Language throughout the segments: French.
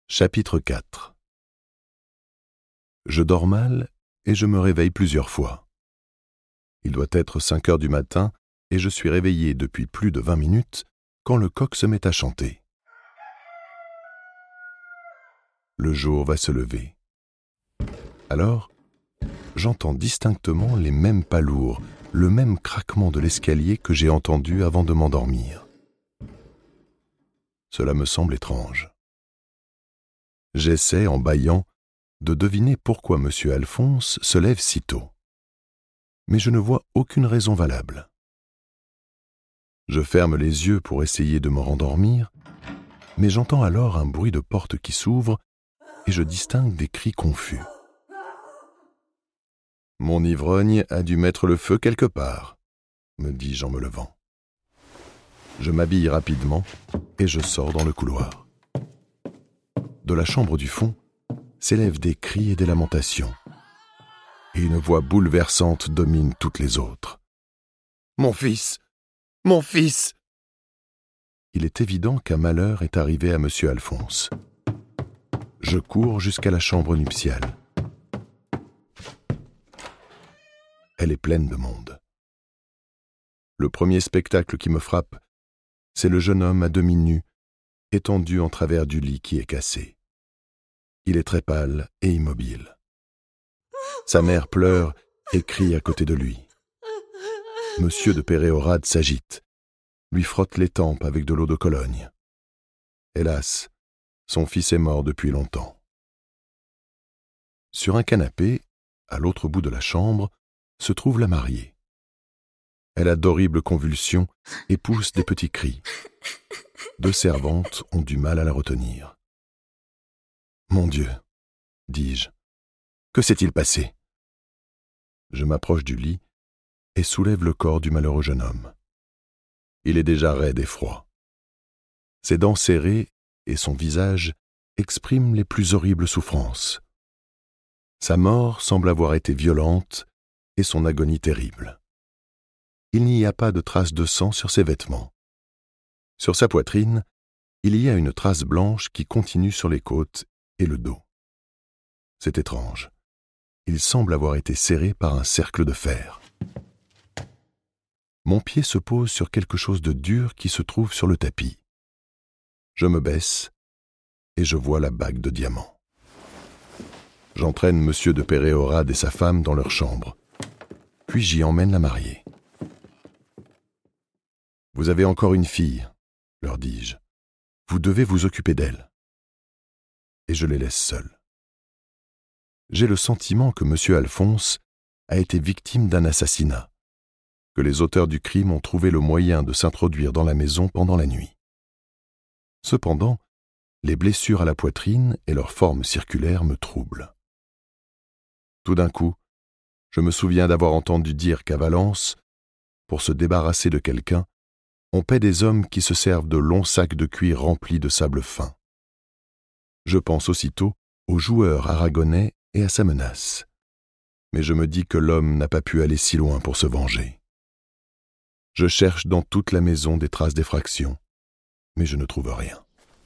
Chapitre 4. Je dors mal et je me réveille plusieurs fois. Il doit être 5 heures du matin et je suis réveillé depuis plus de 20 minutes quand le coq se met à chanter. Le jour va se lever. Alors, j'entends distinctement les mêmes pas lourds, le même craquement de l'escalier que j'ai entendu avant de m'endormir. Cela me semble étrange. J'essaie, en bâillant, de deviner pourquoi M. Alphonse se lève si tôt. Mais je ne vois aucune raison valable. Je ferme les yeux pour essayer de me rendormir, mais j'entends alors un bruit de porte qui s'ouvre et je distingue des cris confus. « Mon ivrogne a dû mettre le feu quelque part », me dis-je en me levant. Je m'habille rapidement et je sors dans le couloir. De la chambre du fond s'élèvent des cris et des lamentations, et une voix bouleversante domine toutes les autres. « Mon fils! Mon fils !» Il est évident qu'un malheur est arrivé à M. Alphonse. Je cours jusqu'à la chambre nuptiale. Elle est pleine de monde. Le premier spectacle qui me frappe, c'est le jeune homme à demi nu, étendu en travers du lit qui est cassé. Il est très pâle et immobile. Sa mère pleure et crie à côté de lui. Monsieur de Péréorade s'agite, lui frotte les tempes avec de l'eau de Cologne. Hélas, son fils est mort depuis longtemps. Sur un canapé, à l'autre bout de la chambre, se trouve la mariée. Elle a d'horribles convulsions et pousse des petits cris. 2 servantes ont du mal à la retenir. « Mon Dieu !» dis-je. « Que s'est-il passé ?» Je m'approche du lit et soulève le corps du malheureux jeune homme. Il est déjà raide et froid. Ses dents serrées et son visage expriment les plus horribles souffrances. Sa mort semble avoir été violente et son agonie terrible. Il n'y a pas de trace de sang sur ses vêtements. Sur sa poitrine, il y a une trace blanche qui continue sur les côtes et le dos. C'est étrange. Il semble avoir été serré par un cercle de fer. Mon pied se pose sur quelque chose de dur qui se trouve sur le tapis. Je me baisse et je vois la bague de diamant. J'entraîne M. de Péréorade et sa femme dans leur chambre, puis j'y emmène la mariée. « Vous avez encore une fille, » leur dis-je. « Vous devez vous occuper d'elle. » Et je les laisse seuls. J'ai le sentiment que M. Alphonse a été victime d'un assassinat, que les auteurs du crime ont trouvé le moyen de s'introduire dans la maison pendant la nuit. Cependant, les blessures à la poitrine et leur forme circulaire me troublent. Tout d'un coup, je me souviens d'avoir entendu dire qu'à Valence, pour se débarrasser de quelqu'un, on paie des hommes qui se servent de longs sacs de cuir remplis de sable fin. Je pense aussitôt au joueur aragonais et à sa menace. Mais je me dis que l'homme n'a pas pu aller si loin pour se venger. Je cherche dans toute la maison des traces d'effraction, mais je ne trouve rien.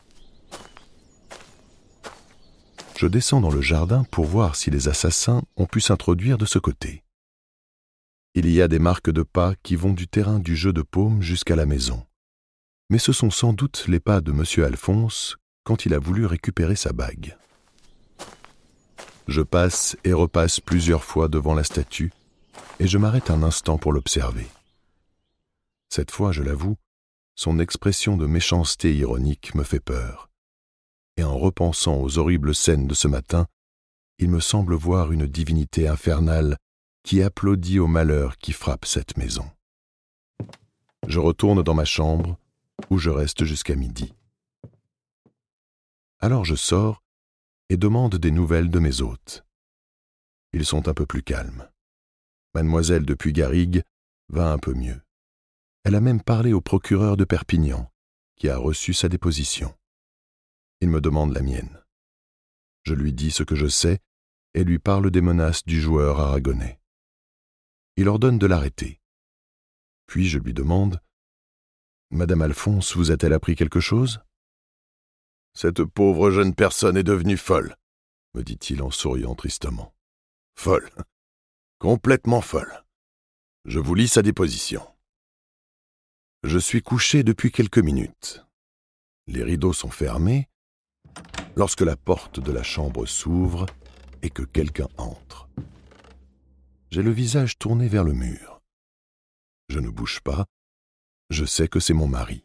Je descends dans le jardin pour voir si les assassins ont pu s'introduire de ce côté. Il y a des marques de pas qui vont du terrain du jeu de paume jusqu'à la maison. Mais ce sont sans doute les pas de M. Alphonse quand il a voulu récupérer sa bague. Je passe et repasse plusieurs fois devant la statue et je m'arrête un instant pour l'observer. Cette fois, je l'avoue, son expression de méchanceté ironique me fait peur. Et en repensant aux horribles scènes de ce matin, il me semble voir une divinité infernale qui applaudit au malheur qui frappe cette maison. Je retourne dans ma chambre, où je reste jusqu'à midi. Alors je sors et demande des nouvelles de mes hôtes. Ils sont un peu plus calmes. Mademoiselle de Puygarrigue va un peu mieux. Elle a même parlé au procureur de Perpignan, qui a reçu sa déposition. Il me demande la mienne. Je lui dis ce que je sais et lui parle des menaces du joueur aragonais. Il ordonne de l'arrêter. Puis je lui demande « Madame Alphonse vous a-t-elle appris quelque chose ?» Cette pauvre jeune personne est devenue folle, me dit-il en souriant tristement. Folle, complètement folle. Je vous lis sa déposition. Je suis couché depuis quelques minutes. Les rideaux sont fermés lorsque la porte de la chambre s'ouvre et que quelqu'un entre. J'ai le visage tourné vers le mur. Je ne bouge pas. Je sais que c'est mon mari.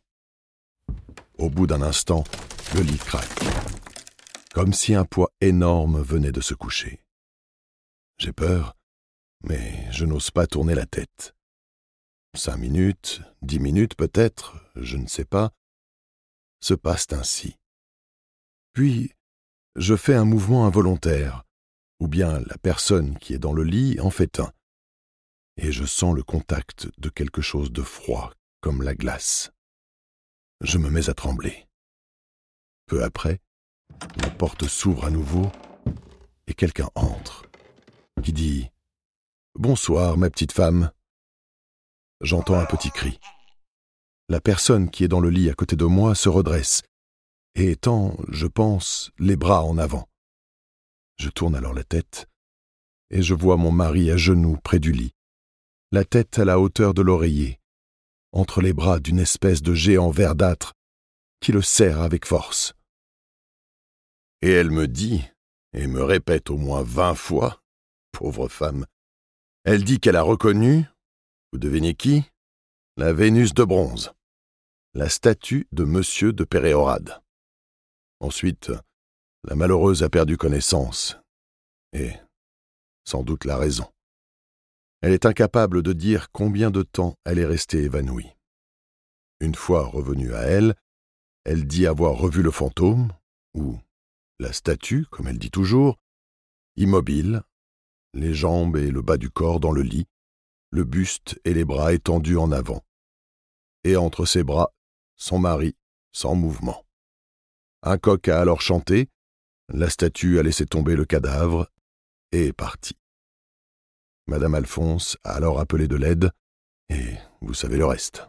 Au bout d'un instant, le lit craque, comme si un poids énorme venait de se coucher. J'ai peur, mais je n'ose pas tourner la tête. 5 minutes, 10 minutes peut-être, je ne sais pas, se passent ainsi. Puis, je fais un mouvement involontaire, ou bien la personne qui est dans le lit en fait un, et je sens le contact de quelque chose de froid, comme la glace. Je me mets à trembler. Peu après, la porte s'ouvre à nouveau et quelqu'un entre, qui dit « Bonsoir, ma petite femme ». J'entends un petit cri. La personne qui est dans le lit à côté de moi se redresse et étend, je pense, les bras en avant. Je tourne alors la tête et je vois mon mari à genoux près du lit, la tête à la hauteur de l'oreiller, entre les bras d'une espèce de géant verdâtre qui le serre avec force. Et elle me dit, et me répète au moins 20 fois, pauvre femme, elle dit qu'elle a reconnu, vous devinez qui? La Vénus de bronze, la statue de Monsieur de Péréorade. Ensuite, la malheureuse a perdu connaissance, et sans doute la raison. Elle est incapable de dire combien de temps elle est restée évanouie. Une fois revenue à elle dit avoir revu le fantôme, ou la statue, comme elle dit toujours, immobile, les jambes et le bas du corps dans le lit, le buste et les bras étendus en avant. Et entre ses bras, son mari, sans mouvement. Un coq a alors chanté, la statue a laissé tomber le cadavre et est partie. Madame Alphonse a alors appelé de l'aide, et vous savez le reste.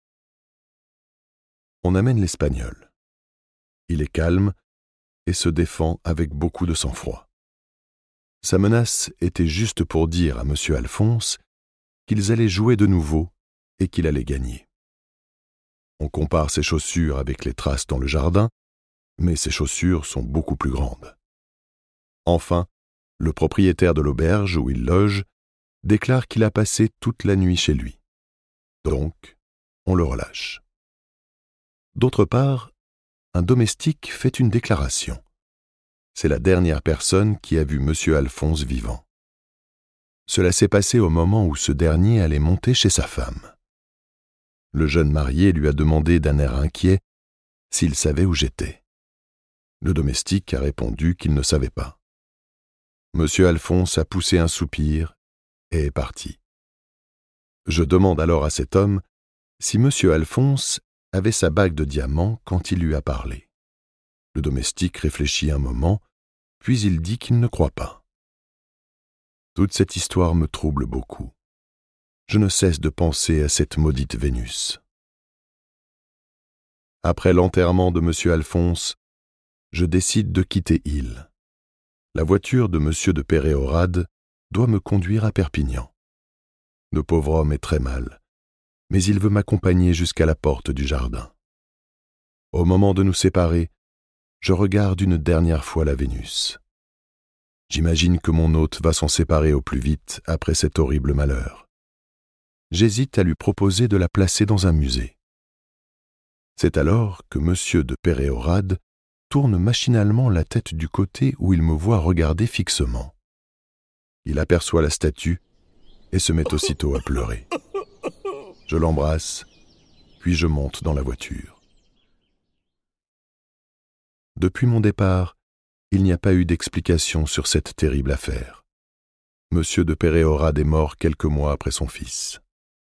On amène l'Espagnol. Il est calme et se défend avec beaucoup de sang-froid. Sa menace était juste pour dire à M. Alphonse qu'ils allaient jouer de nouveau et qu'il allait gagner. On compare ses chaussures avec les traces dans le jardin, mais ses chaussures sont beaucoup plus grandes. Enfin, le propriétaire de l'auberge où il loge déclare qu'il a passé toute la nuit chez lui. Donc, on le relâche. D'autre part, un domestique fait une déclaration. C'est la dernière personne qui a vu M. Alphonse vivant. Cela s'est passé au moment où ce dernier allait monter chez sa femme. Le jeune marié lui a demandé d'un air inquiet s'il savait où j'étais. Le domestique a répondu qu'il ne savait pas. M. Alphonse a poussé un soupir et est parti. Je demande alors à cet homme si M. Alphonse avait sa bague de diamant quand il lui a parlé. Le domestique réfléchit un moment, puis il dit qu'il ne croit pas. Toute cette histoire me trouble beaucoup. Je ne cesse de penser à cette maudite Vénus. Après l'enterrement de M. Alphonse, je décide de quitter Île. La voiture de M. de Péréorade doit me conduire à Perpignan. Le pauvre homme est très mal, mais il veut m'accompagner jusqu'à la porte du jardin. Au moment de nous séparer, je regarde une dernière fois la Vénus. J'imagine que mon hôte va s'en séparer au plus vite après cet horrible malheur. J'hésite à lui proposer de la placer dans un musée. C'est alors que M. de Péréorade tourne machinalement la tête du côté où il me voit regarder fixement. Il aperçoit la statue et se met aussitôt à pleurer. Je l'embrasse, puis je monte dans la voiture. Depuis mon départ, il n'y a pas eu d'explication sur cette terrible affaire. M. de Péréorade est mort quelques mois après son fils.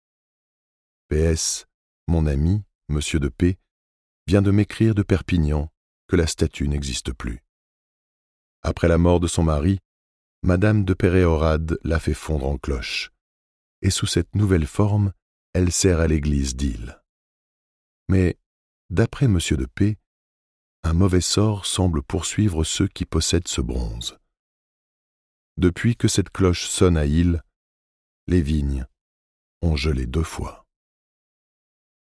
PS, mon ami, M. de P., vient de m'écrire de Perpignan que la statue n'existe plus. Après la mort de son mari, Madame de Péréorade l'a fait fondre en cloche, et sous cette nouvelle forme, elle sert à l'église d'Île. Mais, d'après M. de P., un mauvais sort semble poursuivre ceux qui possèdent ce bronze. Depuis que cette cloche sonne à Île, les vignes ont gelé 2 fois.